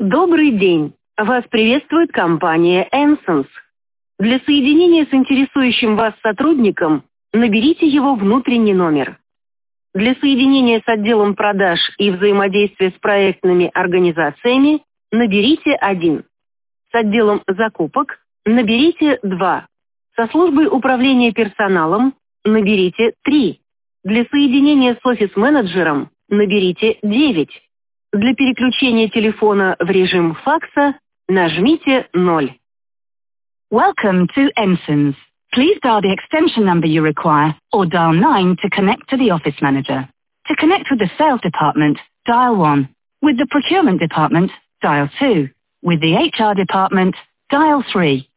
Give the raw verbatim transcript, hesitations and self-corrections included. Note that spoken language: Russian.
Добрый день! Вас приветствует компания Ensence. Для соединения с интересующим вас сотрудником наберите его внутренний номер. Для соединения с отделом продаж и взаимодействия с проектными организациями наберите один. С отделом закупок наберите два. Со службой управления персоналом наберите три. Для соединения с офис-менеджером наберите девять. Для переключения телефона в режим факса нажмите ноль. Welcome to Ensence. Please dial the extension number you require or dial nine to connect to the office manager. To connect with the sales department, dial one. With the procurement department, dial two. With the H R department, dial three.